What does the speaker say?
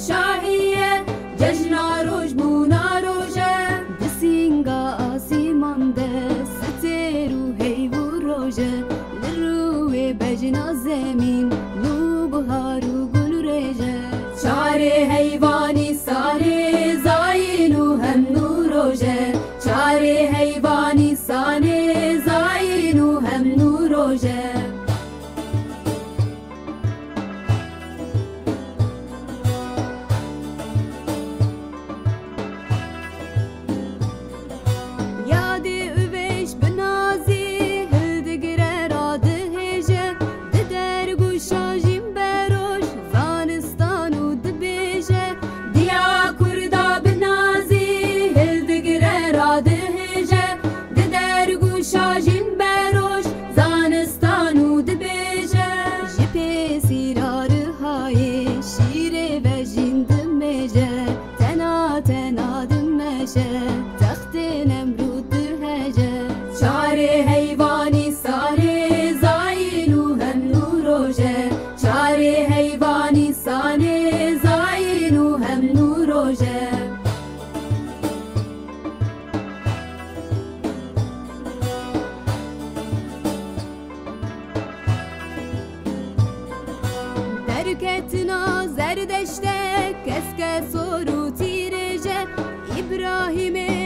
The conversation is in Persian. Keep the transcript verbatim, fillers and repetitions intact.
شاهیه جشنا روش بونا روشه دسینگا آسیمان ده سترو هیو روشه لروی بجنا زمین نو بهارو گل ریجه چاره حیوانی سانه زاینو هم نو روشه چاره حیوانی سانه زاینو هم نو روشه تخت نمرود هجه چاره حیوانی سانه زاینو هم نو روشه چاره حیوانی سانه زاینو هم نو روشه درکتنا زردشته کس که سرو تیرجه ابراهیم